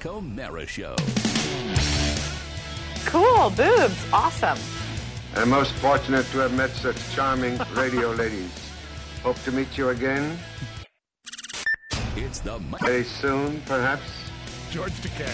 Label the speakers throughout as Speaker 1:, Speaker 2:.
Speaker 1: O'Mara Show.
Speaker 2: Cool. Boobs. Awesome.
Speaker 3: I'm most fortunate to have met such charming radio ladies. Hope to meet you again.
Speaker 1: It's the
Speaker 3: Very soon, perhaps.
Speaker 4: George Takei.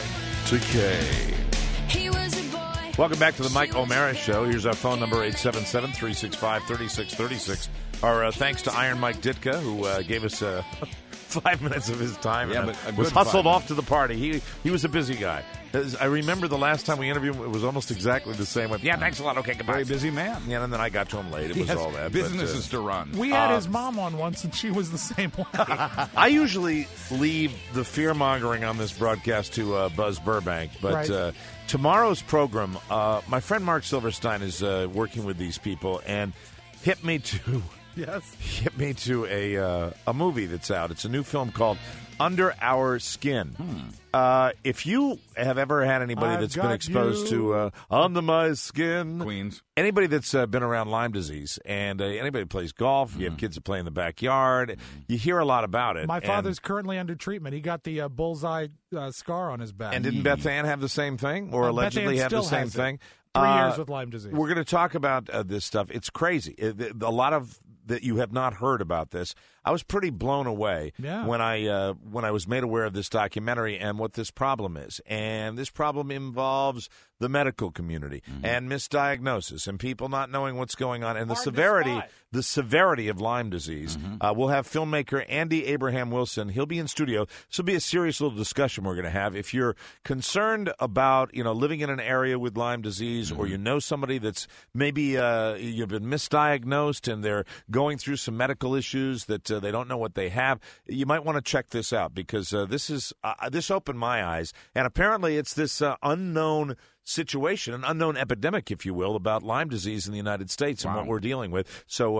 Speaker 5: He was a boy.
Speaker 6: Welcome back to the Mike O'Mara Show. Here's our phone number, 877-365-3636. Our thanks to Iron Mike Ditka, who gave us 5 minutes of his time.
Speaker 7: Yeah,
Speaker 6: and
Speaker 7: but a
Speaker 6: was
Speaker 7: good
Speaker 6: hustled
Speaker 7: 5
Speaker 6: off to the party. He was a busy guy. I remember the last time we interviewed him, it was almost exactly the same. Yeah, thanks a lot. Okay, goodbye.
Speaker 7: Very busy man.
Speaker 6: Yeah, and then I got to him late. It was all that.
Speaker 7: Businesses to run.
Speaker 4: We had his mom on once, and she was the same way.
Speaker 6: I usually leave the fear-mongering on this broadcast to Buzz Burbank, but
Speaker 4: Right.
Speaker 6: Tomorrow's program, my friend Mark Silverstein is working with these people and hit me to a movie that's out. It's a new film called Under Our Skin. If you have ever had anybody
Speaker 4: I've
Speaker 6: that's been
Speaker 4: got
Speaker 6: exposed
Speaker 4: you.
Speaker 6: to Under My Skin,
Speaker 7: Queens.
Speaker 6: anybody that's been around Lyme disease, and anybody that plays golf, you have kids that play in the backyard, you hear a lot about it.
Speaker 4: My
Speaker 6: And-
Speaker 4: father's currently under treatment. He got the bullseye scar on his back.
Speaker 6: And didn't Beth Ann have the same thing, or
Speaker 4: Beth
Speaker 6: allegedly
Speaker 4: Ann
Speaker 6: have the
Speaker 4: still
Speaker 6: same
Speaker 4: has it.
Speaker 6: thing?
Speaker 4: 3 years with Lyme disease.
Speaker 6: We're going to talk about this stuff. It's crazy. A lot of that you have not heard about this. I was pretty blown away when I was made aware of this documentary and what this problem is. And this problem involves the medical community and misdiagnosis and people not knowing what's going on and the severity of Lyme disease. We'll have filmmaker Andy Abraham Wilson. He'll be in studio. This will be a serious little discussion we're going to have. If you're concerned about living in an area with Lyme disease, or you know somebody that's maybe you've been misdiagnosed and they're going through some medical issues that they don't know what they have, you might want to check this out, because this opened my eyes. And apparently it's this unknown situation, an unknown epidemic, if you will, about Lyme disease in the United States and what we're dealing with. So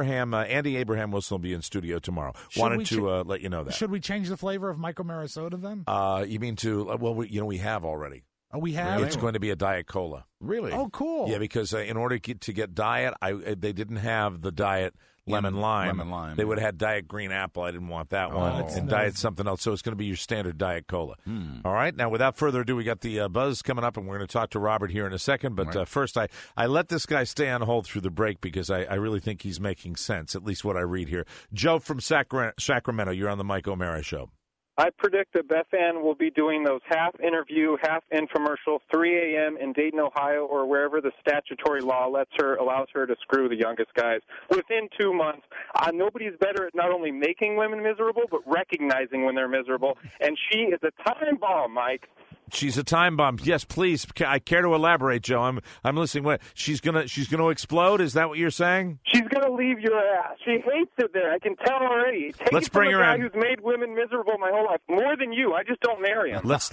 Speaker 6: Andy Abraham Wilson will be in studio tomorrow. Wanted to let you know that.
Speaker 4: Should we change the flavor of Michael Mara soda then?
Speaker 6: You mean to? Well, we have already.
Speaker 4: Oh, we have?
Speaker 6: It's going to be a Diet Cola.
Speaker 7: Really?
Speaker 4: Oh, cool.
Speaker 6: Yeah, because in order to get Diet, they didn't have the Diet Lemon Lime.
Speaker 7: Lemon Lime.
Speaker 6: They would have had Diet Green Apple. I didn't want that one. And Diet something else. So it's going to be your standard Diet Cola. All right. Now, without further ado, we got the buzz coming up, and we're going to talk to Robert here in a second. But first, I let this guy stay on hold through the break because I really think he's making sense, at least what I read here. Joe from Sacramento, you're on the Mike O'Mara Show.
Speaker 8: I predict that Beth Ann will be doing those half interview, half infomercial, 3 a.m. in Dayton, Ohio, or wherever the statutory law allows her to screw the youngest guys within 2 months. Nobody's better at not only making women miserable, but recognizing when they're miserable. And she is a time bomb, Mike.
Speaker 6: She's a time bomb. Yes, please. I care to elaborate, Joe. I'm listening. What, she's gonna explode? Is that what you're saying?
Speaker 8: She's gonna leave your ass. She hates it there. I can tell already.
Speaker 6: Let's bring her
Speaker 8: guy
Speaker 6: in.
Speaker 8: who's made women miserable my whole life, more than you. I just don't marry him.
Speaker 6: Let's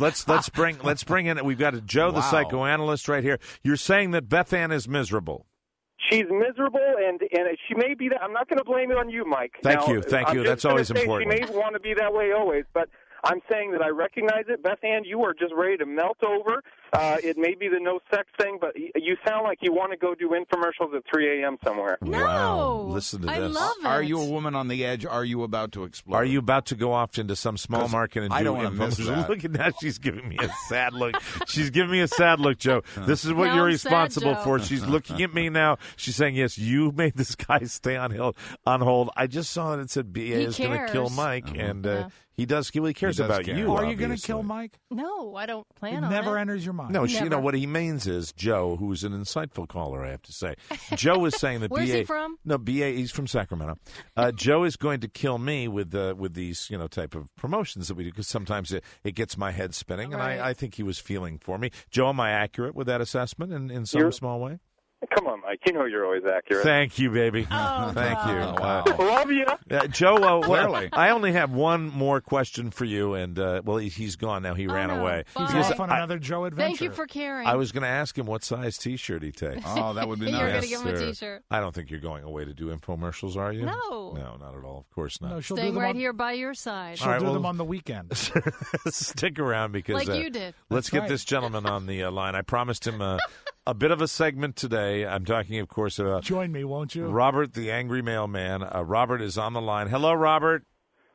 Speaker 6: bring in. We've got Joe, the psychoanalyst, right here. You're saying that Beth Ann is miserable.
Speaker 8: She's miserable, and she may be that. I'm not going to blame it on you, Mike.
Speaker 6: Thank you. That's always important.
Speaker 8: She may want to be that way always, but I'm saying that I recognize it. Beth Ann, you are just ready to melt over. It may be the no sex thing, but you sound like you want to go do infomercials at 3 a.m. somewhere.
Speaker 5: No.
Speaker 6: Wow. Listen to this.
Speaker 5: I love it.
Speaker 7: Are you a woman on the edge? Are you about to explode?
Speaker 6: Are you about to go off into some small market and
Speaker 7: I
Speaker 6: do
Speaker 7: don't wanna miss
Speaker 6: infomercials?
Speaker 7: that.
Speaker 6: Look at that. She's giving me a sad look. She's giving me a sad look, Joe. This is what
Speaker 5: Now
Speaker 6: you're
Speaker 5: I'm sad,
Speaker 6: responsible
Speaker 5: Joe.
Speaker 6: for. She's looking at me now. She's saying, yes, you made this guy stay on hold. I just saw that it said BA is going to kill
Speaker 5: cares.
Speaker 6: Mike, and he does. He cares
Speaker 7: He does
Speaker 6: about
Speaker 7: care.
Speaker 6: you.
Speaker 4: Are you going to
Speaker 6: obviously.
Speaker 4: kill Mike?
Speaker 5: No, I don't plan
Speaker 4: It
Speaker 5: on
Speaker 4: never
Speaker 5: it.
Speaker 4: enters your mind.
Speaker 6: No,
Speaker 5: Never.
Speaker 6: what he means is Joe, who's an insightful caller, I have to say. Joe was saying that
Speaker 5: Where's
Speaker 6: BA.
Speaker 5: he from?
Speaker 6: No, BA. He's from Sacramento. Joe is going to kill me with these type of promotions that we do, because sometimes it gets my head spinning, and
Speaker 5: Right.
Speaker 6: I think he was feeling for me. Joe, am I accurate with that assessment in some small way?
Speaker 8: Come on, Mike. You know you're always accurate.
Speaker 6: Thank you, baby.
Speaker 5: Oh,
Speaker 6: Thank you.
Speaker 7: Oh, wow.
Speaker 8: Love you.
Speaker 6: Joe,
Speaker 7: Clearly.
Speaker 6: I only have one more question for you, and he's gone now. He ran
Speaker 5: no.
Speaker 6: away.
Speaker 5: Bye.
Speaker 4: He's
Speaker 5: Because
Speaker 4: off on another Joe adventure.
Speaker 5: Thank you for caring.
Speaker 6: I was going to ask him what size T-shirt he takes.
Speaker 7: Oh, that would be
Speaker 5: You're
Speaker 7: nice.
Speaker 5: going to give him a
Speaker 6: sir.
Speaker 5: T-shirt.
Speaker 6: I don't think you're going away to do infomercials, are you?
Speaker 5: No.
Speaker 6: No, not at all. Of course not.
Speaker 4: No, she'll do
Speaker 5: Staying
Speaker 4: them
Speaker 5: right
Speaker 4: on,
Speaker 5: here by your side.
Speaker 4: She'll
Speaker 6: All right,
Speaker 4: do
Speaker 6: well-
Speaker 4: them on the weekend.
Speaker 6: Stick around because
Speaker 5: Like you did.
Speaker 6: Let's
Speaker 4: That's
Speaker 6: get
Speaker 4: right.
Speaker 6: this gentleman on the line. I promised him a bit of a segment today. I'm talking, of course, about
Speaker 4: Join me, won't you?
Speaker 6: Robert, the angry mailman. Robert is on the line. Hello, Robert.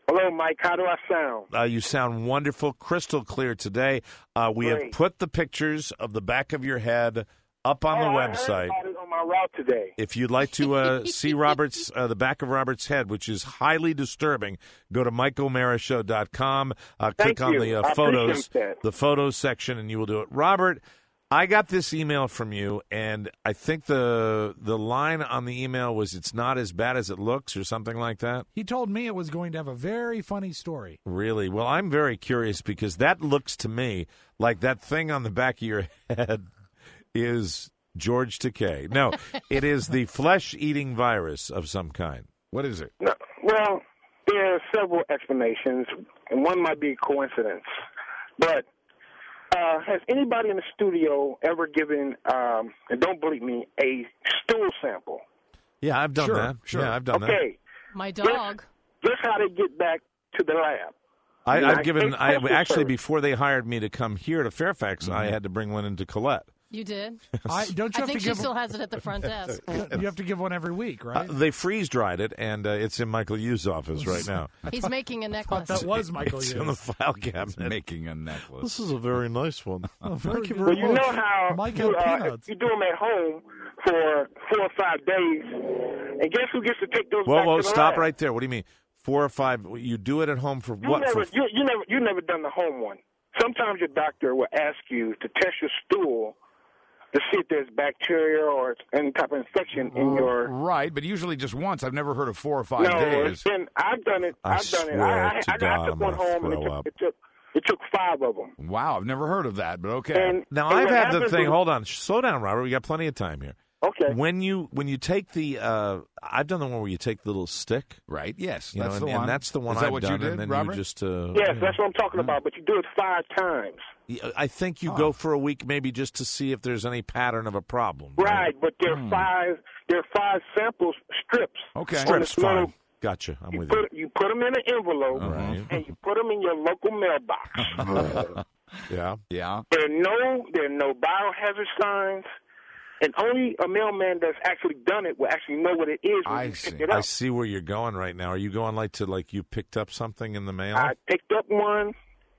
Speaker 9: Hello, Mike. How do I sound?
Speaker 6: You sound wonderful, crystal clear today. We have
Speaker 9: Great.
Speaker 6: put the pictures of the back of your head up on the website.
Speaker 9: I heard about it on my route today.
Speaker 6: If you'd like to see Robert's the back of Robert's head, which is highly disturbing, go to MikeOMaraShow.com. Click on the
Speaker 9: I
Speaker 6: photos,
Speaker 9: appreciate that.
Speaker 6: the photos section, and you will do it. Robert, I got this email from you, and I think the line on the email was "It's not as bad as it looks" or something like that.
Speaker 4: He told me it was going to have a very funny story.
Speaker 6: Really? Well, I'm very curious because that looks to me like that thing on the back of your head is George Takei. No, it is the flesh-eating virus of some kind. What is it?
Speaker 9: No, well, there are several explanations, and one might be a coincidence. But has anybody in the studio ever given, and don't believe me, a stool sample?
Speaker 6: Yeah, I've done that.
Speaker 7: Sure.
Speaker 6: Yeah, I've done that.
Speaker 9: Okay.
Speaker 5: My dog.
Speaker 9: Guess how they get back to the lab?
Speaker 6: I've given.
Speaker 9: United
Speaker 6: I
Speaker 9: Postal
Speaker 6: actually
Speaker 9: Service.
Speaker 6: before they hired me to come here to Fairfax, I had to bring one into Colette.
Speaker 5: You did?
Speaker 4: Don't you
Speaker 5: I
Speaker 4: have
Speaker 5: think
Speaker 4: to
Speaker 5: she
Speaker 4: give?
Speaker 5: still has it at the front desk.
Speaker 4: You have to give one every week, right?
Speaker 6: They freeze dried it, and it's in Michael Yu's office right now.
Speaker 5: He's making a necklace.
Speaker 4: that was Michael
Speaker 6: It's
Speaker 4: Hughes.
Speaker 6: in the file cabinet.
Speaker 7: Making a necklace.
Speaker 6: This is a very nice one. Thank you
Speaker 9: Well,
Speaker 6: very
Speaker 9: you
Speaker 6: much.
Speaker 9: know how
Speaker 4: Mike
Speaker 9: you,
Speaker 4: had peanuts.
Speaker 9: you do them at home for 4 or 5 days, and guess who gets to take those back
Speaker 6: Whoa,
Speaker 9: to the
Speaker 6: stop
Speaker 9: lab?
Speaker 6: right there. What do you mean? 4 or 5? You do it at home for
Speaker 9: You
Speaker 6: what?
Speaker 9: never,
Speaker 6: For,
Speaker 9: you never done the home one. Sometimes your doctor will ask you to test your stool to see if there's bacteria or any type of infection in your.
Speaker 7: Right, but usually just once. I've never heard of 4 or 5
Speaker 9: No,
Speaker 7: days.
Speaker 9: it's been. I've done it.
Speaker 6: I
Speaker 9: I've done it.
Speaker 6: swear to
Speaker 9: I
Speaker 6: God,
Speaker 9: took
Speaker 6: I'm
Speaker 9: one
Speaker 6: gonna
Speaker 9: home, and
Speaker 6: throw up.
Speaker 9: it took 5 of them.
Speaker 7: Wow, I've never heard of that, but okay.
Speaker 9: And
Speaker 6: now,
Speaker 9: and
Speaker 6: I've
Speaker 9: what
Speaker 6: had the
Speaker 9: happens
Speaker 6: thing.
Speaker 9: is-
Speaker 6: Hold on. Slow down, Robert. We got plenty of time here.
Speaker 9: Okay.
Speaker 6: When you take the, I've done the one where you take the little stick.
Speaker 7: Right, yes,
Speaker 6: You know,
Speaker 7: that's
Speaker 6: and,
Speaker 7: the
Speaker 6: and
Speaker 7: one.
Speaker 6: that's the one
Speaker 7: Is that
Speaker 6: I've
Speaker 7: what
Speaker 6: done.
Speaker 7: you did,
Speaker 6: and then
Speaker 7: Robert?
Speaker 6: you just.
Speaker 9: Yes, that's what I'm talking about. But you do it 5 times.
Speaker 6: I think you go for a week maybe just to see if there's any pattern of a problem.
Speaker 9: Right, but there are 5. There are 5 sample strips.
Speaker 7: Okay.
Speaker 9: on
Speaker 6: Strips,
Speaker 9: this little-
Speaker 6: fine. Gotcha. I'm
Speaker 9: You
Speaker 6: with you.
Speaker 9: you put them in an envelope,
Speaker 6: Right.
Speaker 9: and you put them in your local mailbox.
Speaker 6: Yeah.
Speaker 7: Yeah.
Speaker 9: There are no biohazard signs, and only a mailman that's actually done it will actually know what it is when
Speaker 7: I
Speaker 9: you
Speaker 7: see.
Speaker 9: pick it
Speaker 6: I
Speaker 9: up.
Speaker 6: see where you're going right now. Are you going like you picked up something in the mail?
Speaker 9: I picked up one,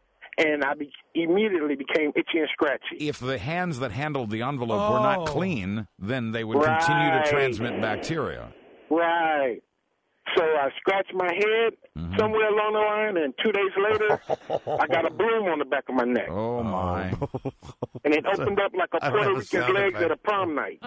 Speaker 9: and I immediately became itchy and scratchy.
Speaker 7: If the hands that handled the envelope were not
Speaker 4: Oh.
Speaker 7: clean, then they would continue to
Speaker 9: Right.
Speaker 7: transmit bacteria.
Speaker 9: Right. So I scratched my head somewhere along the line, and 2 days later, I got a bloom on the back of my neck.
Speaker 7: Oh, my.
Speaker 9: And it opened up like a
Speaker 6: I don't
Speaker 9: Puerto
Speaker 6: have a
Speaker 9: Rican's
Speaker 6: sound
Speaker 9: legs
Speaker 6: effect.
Speaker 9: at a prom night.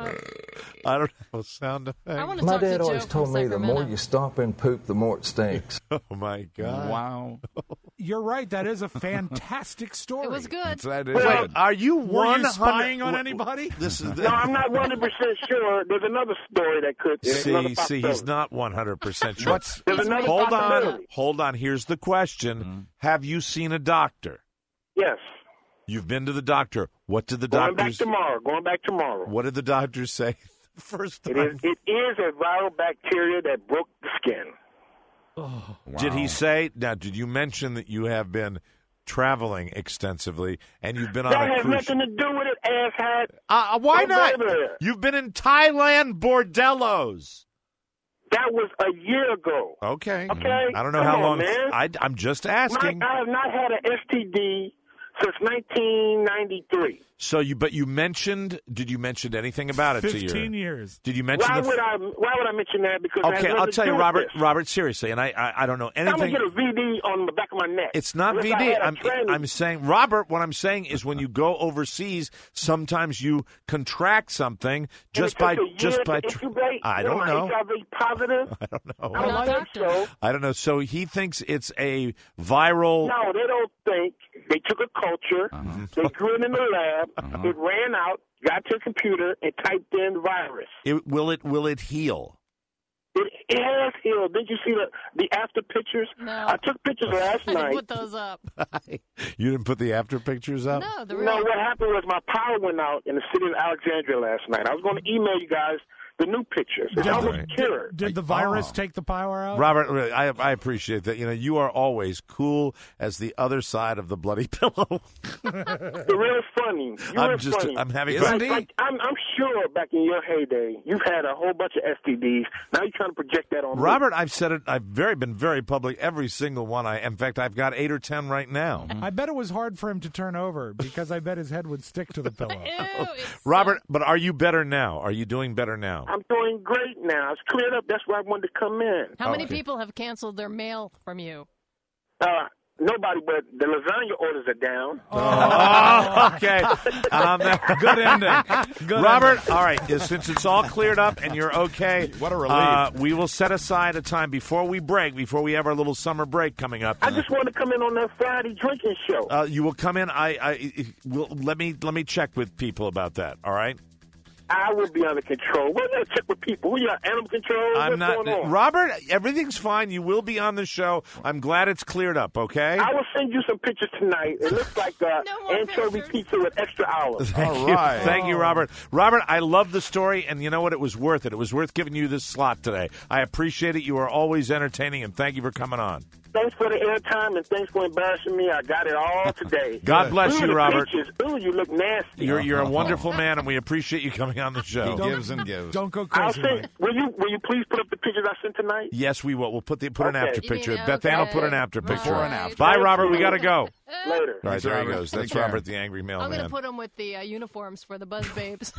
Speaker 6: I don't have a sound effect.
Speaker 5: I want to
Speaker 10: My
Speaker 5: talk to
Speaker 10: dad
Speaker 5: Joe
Speaker 10: always
Speaker 5: from
Speaker 10: told me the more
Speaker 5: Sacramento.
Speaker 10: you stomp and poop, the more it stinks.
Speaker 6: Oh my God!
Speaker 7: Wow.
Speaker 4: You're right. That is a fantastic story.
Speaker 5: It was good.
Speaker 7: That is
Speaker 6: Wait,
Speaker 7: good.
Speaker 6: are you
Speaker 4: Were you
Speaker 6: 100
Speaker 4: spying on anybody?
Speaker 6: This is
Speaker 9: No, I'm not 100% sure. There's another story that could. There's another
Speaker 6: see,
Speaker 9: possibility.
Speaker 6: he's not 100% sure.
Speaker 7: What's
Speaker 9: There's
Speaker 5: He's
Speaker 9: another
Speaker 5: making
Speaker 6: Hold
Speaker 9: possibility.
Speaker 6: on, hold on. Here's the question: Have you seen a doctor?
Speaker 9: Yes.
Speaker 6: You've been to the doctor. What did the
Speaker 9: Going back
Speaker 6: doctors?
Speaker 9: tomorrow. Going back tomorrow.
Speaker 6: What did the doctors say? First
Speaker 9: It
Speaker 6: time.
Speaker 9: is a viral bacteria that broke the skin.
Speaker 6: Did he say? Now, did you mention that you have been traveling extensively and you've been on
Speaker 9: That
Speaker 6: a
Speaker 9: has
Speaker 6: cruise?
Speaker 9: nothing to do with it, asshat.
Speaker 6: Why
Speaker 9: Don't
Speaker 6: not?
Speaker 9: go there.
Speaker 6: You've been in Thailand bordellos.
Speaker 9: That was a year ago.
Speaker 6: Okay.
Speaker 9: Okay?
Speaker 6: I don't know
Speaker 9: Come
Speaker 6: how
Speaker 9: on,
Speaker 6: long.
Speaker 9: man.
Speaker 6: I'm just
Speaker 9: Mike,
Speaker 6: asking.
Speaker 9: I have not had an STD since 1993.
Speaker 6: So but you mentioned. Did you mention anything about it to
Speaker 4: 15
Speaker 6: you?
Speaker 4: years.
Speaker 6: Did you mention?
Speaker 9: Why would I mention that? Because it has
Speaker 6: Okay,
Speaker 9: nothing
Speaker 6: I'll
Speaker 9: to
Speaker 6: tell you,
Speaker 9: do with
Speaker 6: Robert.
Speaker 9: this.
Speaker 6: Robert, seriously, and I don't know
Speaker 9: I'm gonna
Speaker 6: anything.
Speaker 9: get a VD on the back of my neck.
Speaker 6: It's not
Speaker 9: Unless I
Speaker 6: VD.
Speaker 9: had a training.
Speaker 6: I'm saying, Robert. What I'm saying is, when you go overseas, sometimes you contract something just by.
Speaker 9: And it takes a year to incubate.
Speaker 6: I
Speaker 9: What
Speaker 6: don't
Speaker 9: am
Speaker 6: know.
Speaker 9: HIV positive.
Speaker 6: I don't know.
Speaker 9: I don't think so.
Speaker 6: I don't know. So he thinks it's a viral.
Speaker 9: No, they don't think. They took a culture, they grew it in the lab, it ran out, got to a computer, and typed in virus.
Speaker 6: Will it heal?
Speaker 9: It has healed. Did you see the after pictures?
Speaker 5: No.
Speaker 9: I took pictures last
Speaker 5: I didn't
Speaker 9: night.
Speaker 5: put those up.
Speaker 6: You didn't put the after pictures up?
Speaker 5: No, the
Speaker 9: No,
Speaker 5: real.
Speaker 9: what happened was my power went out in the city of Alexandria last night. I was going to email you guys the new pictures. It's almost cured.
Speaker 4: Did the virus take the power out?
Speaker 6: Robert, I appreciate that. You are always cool as the other side of the bloody pillow.
Speaker 9: You're really funny. Funny.
Speaker 6: I'm having
Speaker 7: fun.
Speaker 9: I'm sure back in your heyday, you've had a whole bunch of STDs. Now you're trying to project that on me.
Speaker 6: Robert, I've said it. I've been very public. Every single one. In fact, I've got 8 or 10 right now.
Speaker 4: I bet it was hard for him to turn over because I bet his head would stick to the pillow.
Speaker 5: Ew,
Speaker 6: Robert, but are you better now? Are you doing better now?
Speaker 9: I'm doing great now. It's cleared up. That's why I wanted to come in.
Speaker 5: How many people have canceled their mail from you?
Speaker 9: Nobody, but the lasagna orders are down.
Speaker 6: Oh, okay.
Speaker 7: Good ending. Good
Speaker 6: Robert,
Speaker 7: ending.
Speaker 6: all right, since it's all cleared up and you're okay.
Speaker 7: What a relief.
Speaker 6: We will set aside a time before we have our little summer break coming up.
Speaker 9: I just want to come in on that Friday drinking show.
Speaker 6: You will come in. Let me check with people about that, all right?
Speaker 9: I will be under control. We're going to check with people. We got animal control. What's going on?
Speaker 6: Robert, everything's fine. You will be on the show. I'm glad it's cleared up, okay?
Speaker 9: I will send you some pictures tonight. It looks like anchovy pizza with extra olives.
Speaker 6: Thank you, Robert. Robert, I love the story, and you know what? It was worth it. It was worth giving you this slot today. I appreciate it. You are always entertaining, and thank you for coming on.
Speaker 9: Thanks for the airtime, and thanks for embarrassing me. I got it all today.
Speaker 6: God bless you, Robert.
Speaker 9: Pictures. Ooh, you look nasty.
Speaker 6: You're a wonderful man, and we appreciate you coming on the show.
Speaker 7: He gives and gives.
Speaker 4: Don't go crazy.
Speaker 9: Will you please put up the pictures I sent tonight?
Speaker 6: Yes, we will. We'll put an after picture.
Speaker 5: mean,
Speaker 6: Beth Ann will
Speaker 5: okay.
Speaker 6: put an after picture.
Speaker 7: Before and after.
Speaker 6: Bye, Robert. We got to go.
Speaker 9: Later.
Speaker 6: All right, there he goes. That's
Speaker 7: Take care.
Speaker 6: Robert, the angry
Speaker 5: I'm
Speaker 6: mailman.
Speaker 5: going to put them with the uniforms for the Buzz Babes.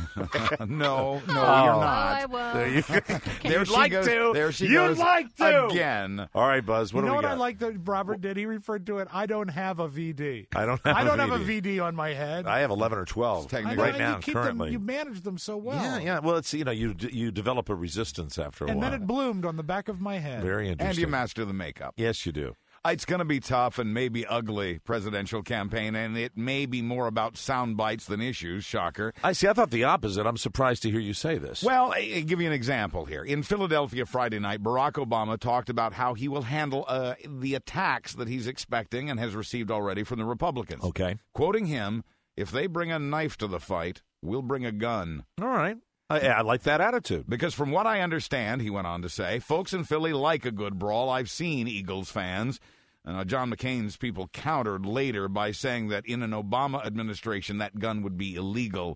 Speaker 7: No, you're
Speaker 5: Oh,
Speaker 7: not.
Speaker 5: I will.
Speaker 6: There you go.
Speaker 7: There
Speaker 6: You'd
Speaker 7: she
Speaker 6: like
Speaker 7: goes.
Speaker 6: to.
Speaker 7: There she
Speaker 6: You'd
Speaker 7: goes
Speaker 6: like to.
Speaker 7: again.
Speaker 6: All right, Buzz. What
Speaker 4: You
Speaker 6: do
Speaker 4: know
Speaker 6: we
Speaker 4: what
Speaker 6: got?
Speaker 4: I like that Robert did? He referred to it. I don't have a VD.
Speaker 6: I don't have
Speaker 4: a VD on my head.
Speaker 6: I have 11 or 12
Speaker 7: Technically.
Speaker 4: I know,
Speaker 6: right
Speaker 4: and
Speaker 6: now,
Speaker 4: you keep
Speaker 6: currently.
Speaker 4: Them, you manage them so well.
Speaker 6: Yeah. Well, it's you develop a resistance after a
Speaker 4: And
Speaker 6: while.
Speaker 4: then it bloomed on the back of my head.
Speaker 6: Very interesting.
Speaker 7: And you master the makeup.
Speaker 6: Yes, you do.
Speaker 7: It's going to be tough and maybe ugly presidential campaign, and it may be more about sound bites than issues. Shocker.
Speaker 6: I thought the opposite. I'm surprised to hear you say this.
Speaker 7: Well, I'll give you an example here. In Philadelphia Friday night, Barack Obama talked about how he will handle the attacks that he's expecting and has received already from the Republicans.
Speaker 6: Okay.
Speaker 7: Quoting him, "If they bring a knife to the fight, we'll bring a gun."
Speaker 6: All right. I like that attitude.
Speaker 7: Because from what I understand, he went on to say, folks in Philly like a good brawl. I've seen Eagles fans. John McCain's people countered later by saying that in an Obama administration, that gun would be illegal.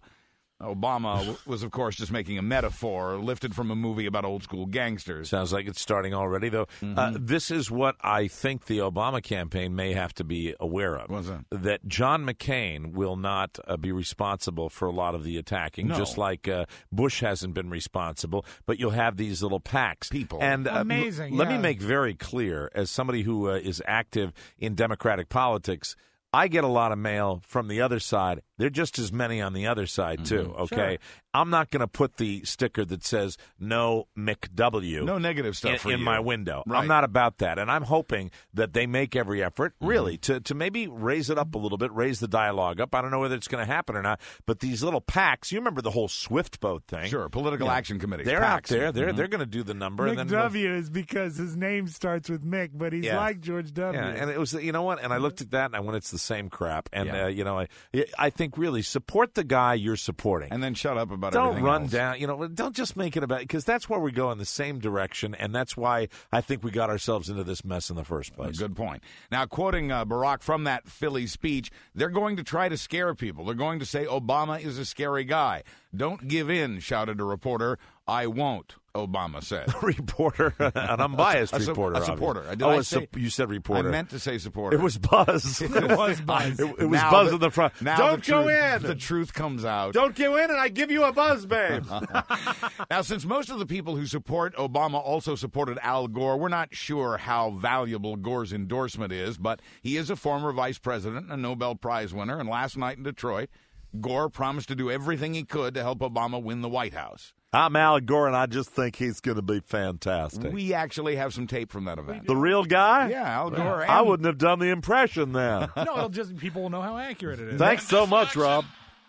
Speaker 7: Obama was, of course, just making a metaphor lifted from a movie about old-school gangsters.
Speaker 6: Sounds like it's starting already, though. This is what I think the Obama campaign may have to be aware of.
Speaker 7: What's that?
Speaker 6: That John McCain will not be responsible for a lot of the attacking, just like Bush hasn't been responsible. But you'll have these little packs.
Speaker 7: People.
Speaker 6: And
Speaker 4: Amazing,
Speaker 6: let me
Speaker 4: yeah.
Speaker 6: make very clear, as somebody who is active in Democratic politics, I get a lot of mail from the other side. There are just as many on the other side, too, okay?
Speaker 4: Sure.
Speaker 6: I'm not going to put the sticker that says no McW
Speaker 7: No negative stuff for
Speaker 6: in
Speaker 7: you.
Speaker 6: my window.
Speaker 7: Right.
Speaker 6: I'm not about that. And I'm hoping that they make every effort, really, to maybe raise it up a little bit, raise the dialogue up. I don't know whether it's going to happen or not. But these little PACs, you remember the whole Swift boat thing?
Speaker 7: Sure, political action committees.
Speaker 6: They're
Speaker 7: PACs.
Speaker 6: out there. They're going to do the number. And then
Speaker 4: McW is because his name starts with Mick, but he's like George W.
Speaker 6: Yeah, and it was, you know what? And I looked at that, and I went, it's the same crap. And,
Speaker 7: Yeah.
Speaker 6: I think really support the guy you're supporting.
Speaker 7: And then shut up about
Speaker 6: Don't
Speaker 7: everything
Speaker 6: run
Speaker 7: else.
Speaker 6: down, don't just make it about, because that's where we go in the same direction, and that's why I think we got ourselves into this mess in the first place.
Speaker 7: Good point. Now, quoting Barack from that Philly speech, they're going to try to scare people. They're going to say Obama is a scary guy. Don't give in, shouted a reporter. I won't, Obama said.
Speaker 6: Reporter, an unbiased
Speaker 7: A
Speaker 6: reporter.
Speaker 7: supporter.
Speaker 6: Obviously. You said reporter.
Speaker 7: I meant to say supporter.
Speaker 6: It was Buzz.
Speaker 4: It was Buzz.
Speaker 6: It was Buzz in the front.
Speaker 7: Now
Speaker 6: Don't
Speaker 7: the
Speaker 6: go
Speaker 7: truth-
Speaker 6: in.
Speaker 7: The truth comes out.
Speaker 6: Don't go in, and I give you a buzz, babe.
Speaker 7: Now, since most of the people who support Obama also supported Al Gore, we're not sure how valuable Gore's endorsement is, but he is a former vice president, a Nobel Prize winner, and last night in Detroit, Gore promised to do everything he could to help Obama win the White House.
Speaker 6: I'm Al Gore, and I just think he's going to be fantastic.
Speaker 7: We actually have some tape from that event.
Speaker 6: The real guy?
Speaker 7: Yeah, Al Gore.
Speaker 6: I wouldn't have done the impression then.
Speaker 4: No, people will know how accurate it is.
Speaker 6: Thanks so much, Rob.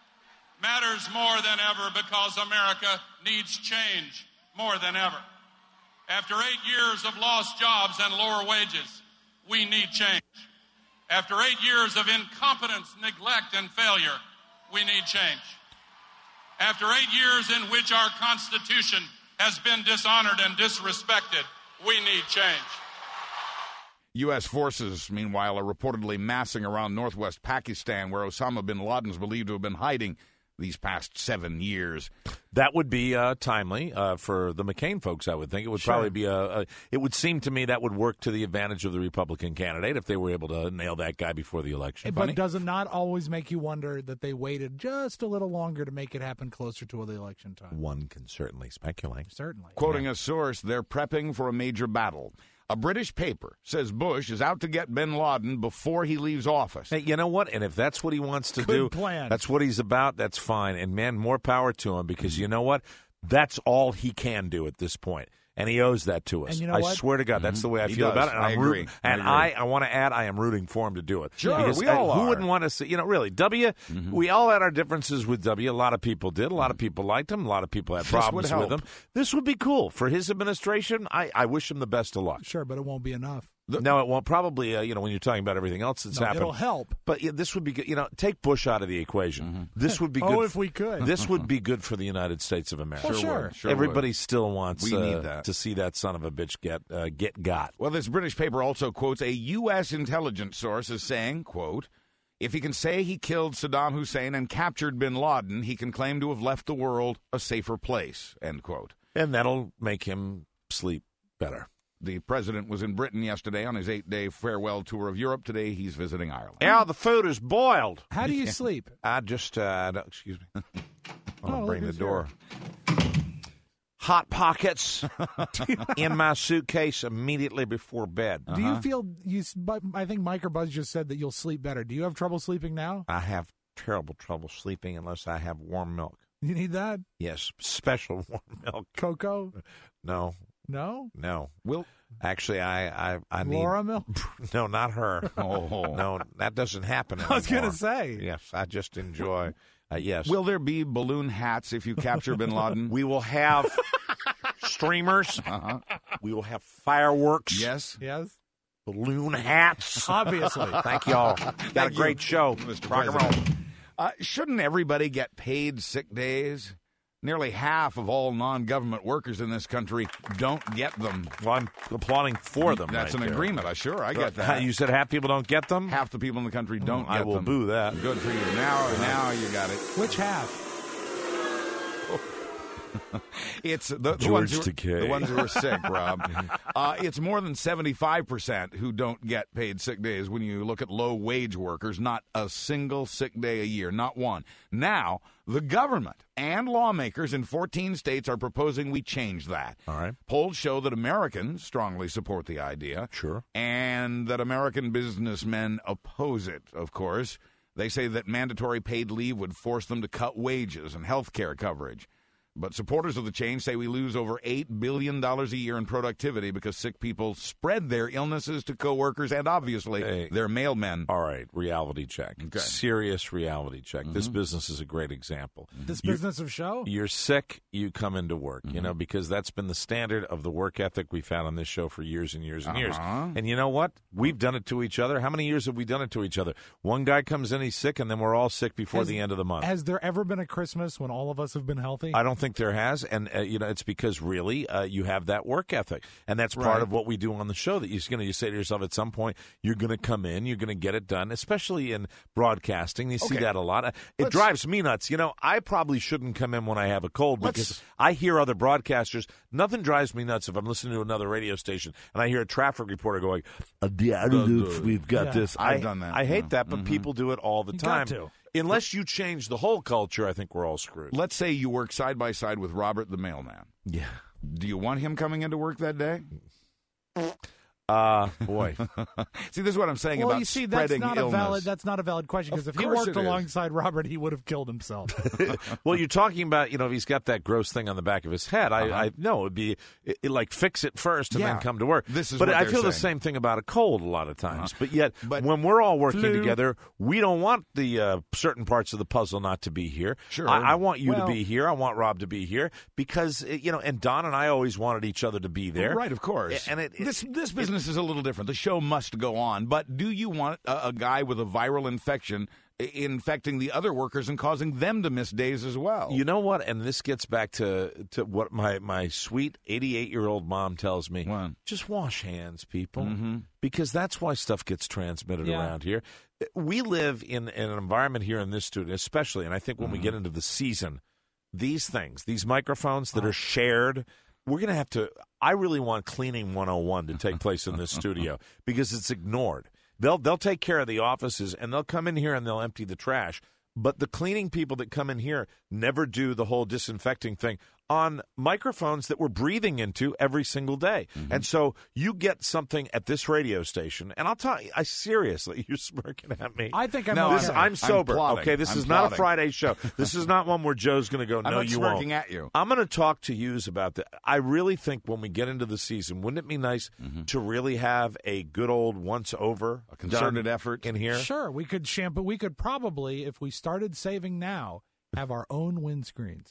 Speaker 11: Matters more than ever because America needs change more than ever. After 8 years of lost jobs and lower wages, we need change. After 8 years of incompetence, neglect, and failure, we need change. After 8 years in which our Constitution has been dishonored and disrespected. We need change.
Speaker 7: U.S. forces, meanwhile, are reportedly massing around northwest Pakistan, where Osama bin Laden is believed to have been hiding these past 7 years.
Speaker 6: That would be timely for the McCain folks, I would think. It would probably be it would seem to me that would work to the advantage of the Republican candidate if they were able to nail that guy before the election.
Speaker 4: But does it not always make you wonder that they waited just a little longer to make it happen closer to the election time?
Speaker 6: One can certainly speculate.
Speaker 4: Certainly.
Speaker 7: Quoting a source, they're prepping for a major battle. A British paper says Bush is out to get bin Laden before he leaves office.
Speaker 6: Hey, you know what? And if that's what he wants to do, that's what he's about, that's fine. And, man, more power to him because you know what? That's all he can do at this point. And he owes that to us.
Speaker 4: And you know
Speaker 6: I
Speaker 4: what?
Speaker 6: swear to God, that's the way I feel about it. And
Speaker 7: I agree.
Speaker 6: I want to add, I am rooting for him to do it.
Speaker 7: Sure,
Speaker 6: because,
Speaker 7: we all are.
Speaker 6: Who wouldn't want to see, really, W, we all had our differences with W. A lot of people did. A lot of people liked him. A lot of people had problems with him. This would be cool. For his administration, I wish him the best of luck.
Speaker 4: Sure, but it won't be enough.
Speaker 6: No, it won't. Probably, when you're talking about everything else that's happened.
Speaker 4: It'll help.
Speaker 6: But this would be good. Take Bush out of the equation. This would be good.
Speaker 4: If we could.
Speaker 6: This would be good for the United States of America.
Speaker 4: Well, sure.
Speaker 6: Everybody still wants
Speaker 7: we need that.
Speaker 6: to see that son of a bitch get got.
Speaker 7: Well, this British paper also quotes a U.S. intelligence source as saying, quote, if he can say he killed Saddam Hussein and captured bin Laden, he can claim to have left the world a safer place, end quote.
Speaker 6: And that'll make him sleep better.
Speaker 7: The president was in Britain yesterday on his 8-day farewell tour of Europe. Today, he's visiting Ireland.
Speaker 6: Yeah, the food is boiled.
Speaker 4: How do you sleep?
Speaker 6: I just, excuse me. I'll bring the door.
Speaker 4: Here.
Speaker 6: Hot Pockets in my suitcase immediately before bed.
Speaker 4: Do you feel, I think Mike or Buzz just said that you'll sleep better. Do you have trouble sleeping now?
Speaker 6: I have terrible trouble sleeping unless I have warm milk.
Speaker 4: You need that?
Speaker 6: Yes, special warm milk.
Speaker 4: Cocoa?
Speaker 6: No.
Speaker 4: No?
Speaker 6: No. Actually, I need...
Speaker 4: Laura milk?
Speaker 6: No, not her.
Speaker 7: Oh.
Speaker 6: No, that doesn't happen anymore.
Speaker 4: I was going to say.
Speaker 6: Yes, I just enjoy... yes.
Speaker 7: Will there be balloon hats if you capture bin Laden?
Speaker 6: We will have streamers. We will have fireworks.
Speaker 7: Yes.
Speaker 4: Yes.
Speaker 6: Balloon hats.
Speaker 4: Obviously.
Speaker 6: Thank y'all. Got a great show.
Speaker 7: Mr.
Speaker 6: Rock and
Speaker 7: President.
Speaker 6: roll.
Speaker 7: Shouldn't everybody get paid sick days? Nearly half of all non-government workers in this country don't get them.
Speaker 6: Well, I'm applauding for them.
Speaker 7: That's
Speaker 6: right
Speaker 7: an
Speaker 6: there.
Speaker 7: agreement. I get that.
Speaker 6: You said half people don't get them?
Speaker 7: Half the people in the country don't get them.
Speaker 6: I will boo that.
Speaker 7: Good for you. Now you got it.
Speaker 4: Which half?
Speaker 7: It's the ones who are sick, Rob. It's more than 75% who don't get paid sick days when you look at low-wage workers. Not a single sick day a year, not one. Now, the government and lawmakers in 14 states are proposing we change that.
Speaker 6: All right.
Speaker 7: Polls show that Americans strongly support the idea.
Speaker 6: Sure.
Speaker 7: And that American businessmen oppose it, of course. They say that mandatory paid leave would force them to cut wages and health care coverage. But supporters of the change say we lose over $8 billion a year in productivity because sick people spread their illnesses to coworkers and, obviously, their mailmen.
Speaker 6: All right, reality check.
Speaker 7: Okay.
Speaker 6: Serious reality check. This business is a great example.
Speaker 4: This business of show?
Speaker 6: You're sick, you come into work, because that's been the standard of the work ethic we've had on this show for years and years and years. And you know what? We've done it to each other. How many years have we done it to each other? One guy comes in, he's sick, and then we're all sick before the end of the month.
Speaker 4: Has there ever been a Christmas when all of us have been healthy?
Speaker 6: I don't think there has, and it's because really you have that work ethic, and that's part of what we do on the show. That you say to yourself at some point, you're going to come in, you're going to get it done, especially in broadcasting. You see that a lot. It drives me nuts. I probably shouldn't come in when I have a cold because I hear other broadcasters. Nothing drives me nuts if I'm listening to another radio station and I hear a traffic reporter going, I don't know if we've got this.
Speaker 7: I've done that.
Speaker 6: I hate that, but people do it all the time.
Speaker 4: Got to.
Speaker 6: Unless you change the whole culture, I think we're all screwed.
Speaker 7: Let's say you work side by side with Robert the mailman.
Speaker 6: Yeah.
Speaker 7: Do you want him coming into work that day?
Speaker 6: Boy.
Speaker 7: See, this is what I'm saying about spreading illness.
Speaker 4: That's not a valid question, because if he worked alongside Robert, he would have killed himself.
Speaker 6: Well, you're talking about, if he's got that gross thing on the back of his head, I know it'd be like fix it first and then come to work.
Speaker 7: But
Speaker 6: I feel the same thing about a cold a lot of times. But yet, when we're all working together, we don't want the certain parts of the puzzle not to be here.
Speaker 7: Sure.
Speaker 6: I want you to be here. I want Rob to be here because, and Don and I always wanted each other to be there.
Speaker 7: Right, of course.
Speaker 6: And
Speaker 7: this business is a little different. The show must go on. But do you want a guy with a viral infection infecting the other workers and causing them to miss days as well.
Speaker 6: You know what? And this gets back to what my sweet 88-year-old mom tells me.
Speaker 7: What?
Speaker 6: Just wash hands, people, because that's why stuff gets transmitted around here. We live in an environment here in this studio, especially, and I think when we get into the season, these things, these microphones that are shared, we're going to have to – I really want Cleaning 101 to take place in this studio because it's ignored. They'll take care of the offices, and they'll come in here and they'll empty the trash. But the cleaning people that come in here never do the whole disinfecting thing on microphones that we're breathing into every single day. And so you get something at this radio station, and I'll tell you, seriously, you're smirking at me.
Speaker 4: I think
Speaker 6: I'm sober.
Speaker 7: I'm
Speaker 6: this is not a Friday show. This is not one where Joe's going to go, no, you won't.
Speaker 7: I'm not smirking at you.
Speaker 6: I'm going to talk to yous about that. I really think when we get into the season, wouldn't it be nice to really have a good old once-over,
Speaker 7: a concerted effort
Speaker 6: in here?
Speaker 4: Sure, we could shampoo. We could probably, if we started saving now, have our own windscreens.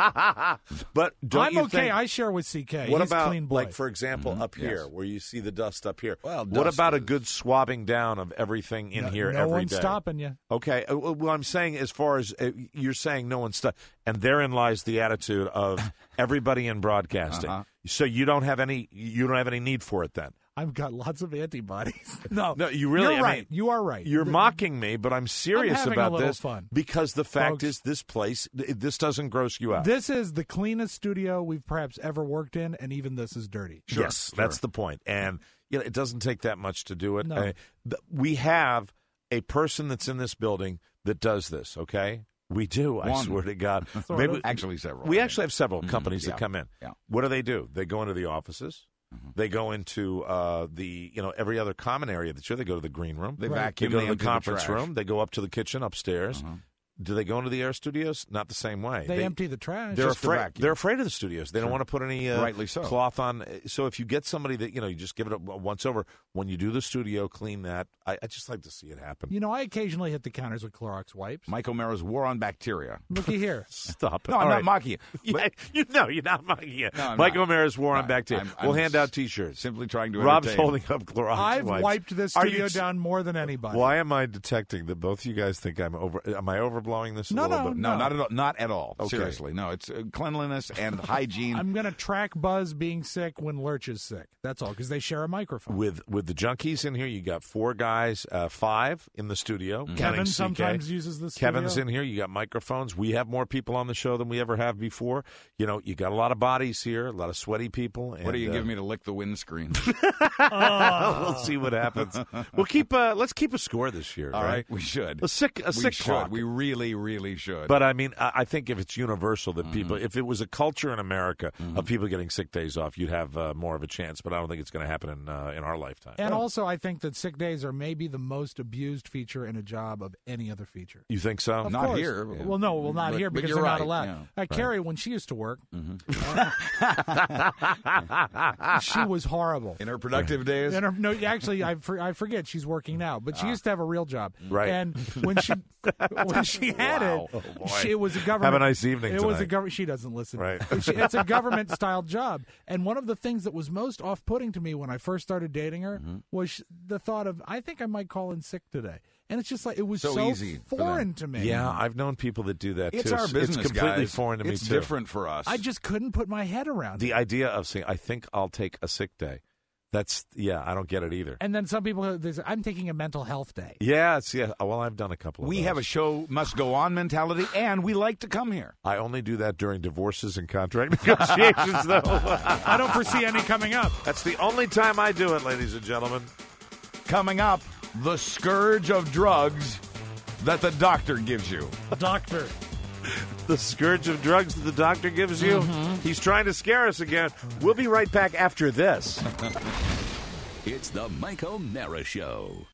Speaker 6: But don't
Speaker 4: I'm
Speaker 6: you
Speaker 4: okay.
Speaker 6: think,
Speaker 4: I share with CK.
Speaker 6: What
Speaker 4: He's
Speaker 6: about,
Speaker 4: clean boy.
Speaker 6: like, for example, up here, where you see the dust up here?
Speaker 7: Well,
Speaker 6: what
Speaker 7: dust
Speaker 6: about a
Speaker 7: is-
Speaker 6: good swabbing down of everything in here
Speaker 4: no
Speaker 6: every
Speaker 4: one's
Speaker 6: day?
Speaker 4: stopping you.
Speaker 6: Okay. Well, I'm saying as far as you're saying no one's and therein lies the attitude of everybody in broadcasting. So you don't have any need for it then.
Speaker 4: I've got lots of antibodies. No,
Speaker 6: you really.
Speaker 4: You're right. You are right.
Speaker 6: You're mocking me, but I'm serious
Speaker 4: having
Speaker 6: about
Speaker 4: a little
Speaker 6: this
Speaker 4: fun.
Speaker 6: because the fact
Speaker 4: Folks,
Speaker 6: is, this place, this doesn't gross you out.
Speaker 4: This is the cleanest studio we've perhaps ever worked in, and even this is dirty.
Speaker 6: Yes, that's the point. And it doesn't take that much to do it.
Speaker 4: No.
Speaker 6: We have a person that's in this building that does this. Okay. We do. I swear to God.
Speaker 7: Actually, several.
Speaker 6: We actually have several companies that come in.
Speaker 7: Yeah.
Speaker 6: What do? They go into the offices. They go into every other common area that's here. They go to the green room.
Speaker 7: They vacuum.
Speaker 6: They go
Speaker 7: they
Speaker 6: to
Speaker 7: empty
Speaker 6: the conference
Speaker 7: trash.
Speaker 6: room. They go up to the kitchen upstairs. Do they go into the air studios? Not the same way.
Speaker 4: They empty the trash.
Speaker 6: They're
Speaker 7: Just to
Speaker 6: afraid.
Speaker 7: vacuum.
Speaker 6: They're afraid of the studios. They don't want to put any
Speaker 7: Rightly so.
Speaker 6: cloth on. So if you get somebody that you just give it a once over. When you do the studio, clean that. I just like to see it happen.
Speaker 4: I occasionally hit the counters with Clorox wipes.
Speaker 7: Mike O'Mara's War on Bacteria.
Speaker 4: Looky here.
Speaker 6: Stop it.
Speaker 7: No, I'm
Speaker 6: All
Speaker 7: not
Speaker 6: right.
Speaker 7: mocking you. But
Speaker 6: You're not mocking you.
Speaker 7: No, I'm
Speaker 6: Mike
Speaker 7: not.
Speaker 6: O'Mara's War on
Speaker 7: No,
Speaker 6: Bacteria.
Speaker 7: I'm
Speaker 6: We'll hand out T-shirts.
Speaker 7: Simply trying to
Speaker 6: Rob's
Speaker 7: entertain.
Speaker 6: holding up Clorox
Speaker 4: I've
Speaker 6: wipes.
Speaker 4: wiped this
Speaker 6: Are
Speaker 4: studio
Speaker 6: you-
Speaker 4: down more than anybody.
Speaker 6: Why am I detecting that both you guys think I'm over? Am I overblowing this a
Speaker 4: No,
Speaker 6: little
Speaker 4: no,
Speaker 6: bit?
Speaker 7: No, not at all. Not at all.
Speaker 6: Okay.
Speaker 7: Seriously, no. It's cleanliness and hygiene.
Speaker 4: I'm going to track Buzz being sick when Lurch is sick. That's all, because they share a microphone.
Speaker 6: With the junkies in here, you got 4 guys, 5 in the studio.
Speaker 4: Kevin
Speaker 6: counting CK.
Speaker 4: sometimes uses the studio.
Speaker 6: Kevin's in here. You got microphones. We have more people on the show than we ever have before. You got a lot of bodies here, a lot of sweaty people.
Speaker 7: What do you give me to lick the windscreen?
Speaker 6: We'll see what happens. We'll keep. Let's keep a score this year.
Speaker 7: All right, we should.
Speaker 6: A sick
Speaker 7: we
Speaker 6: clock.
Speaker 7: We really, really should.
Speaker 6: But I mean, I think if it's universal that people, if it was a culture in America of people getting sick days off, you'd have more of a chance. But I don't think it's going to happen in our lifetime.
Speaker 4: And also, I think that sick days are maybe the most abused feature in a job of any other feature.
Speaker 6: You think so?
Speaker 4: Of
Speaker 7: Not
Speaker 4: course.
Speaker 7: here.
Speaker 4: Well, no, not
Speaker 7: But-
Speaker 4: here
Speaker 7: but
Speaker 4: because
Speaker 7: you're
Speaker 4: they're not
Speaker 7: right,
Speaker 4: allowed.
Speaker 7: yeah.
Speaker 4: Carrie, when she used to work, she was horrible.
Speaker 7: In her productive days?
Speaker 4: No, actually, I forget she's working now, but she used to have a real job.
Speaker 6: Right.
Speaker 4: And when she had
Speaker 6: Wow.
Speaker 4: it,
Speaker 6: Oh, boy.
Speaker 4: it was a government.
Speaker 6: Have a nice evening
Speaker 4: It was a
Speaker 6: tonight.
Speaker 4: government. She doesn't listen.
Speaker 6: Right.
Speaker 4: It's a government style job. And one of the things that was most off putting to me when I first started dating her was the thought of, I think I might call in sick today. And it's just like, it was so
Speaker 7: easy for
Speaker 4: foreign
Speaker 7: them.
Speaker 4: to me.
Speaker 6: Yeah, I've known people that do that
Speaker 7: It's
Speaker 6: too.
Speaker 7: our business,
Speaker 6: It's completely
Speaker 7: guys.
Speaker 6: foreign to me
Speaker 7: It's
Speaker 6: too.
Speaker 7: different for us.
Speaker 4: I just couldn't put my head around it.
Speaker 6: The idea of saying, "I think I'll take a sick day," I don't get it either.
Speaker 4: And then some people, they say, I'm taking a mental health day.
Speaker 6: Yeah. Well, I've done a couple of
Speaker 7: We
Speaker 6: those.
Speaker 7: have a show must go on mentality, and we like to come here.
Speaker 6: I only do that during divorces and contract negotiations, though.
Speaker 4: I don't foresee any coming up.
Speaker 6: That's the only time I do it, ladies and gentlemen.
Speaker 7: Coming up, the scourge of drugs that the doctor gives you.
Speaker 4: Doctor.
Speaker 6: The scourge of drugs that the doctor gives you. He's trying to scare us again. We'll be right back after this.
Speaker 1: It's the Mike O'Mara Show.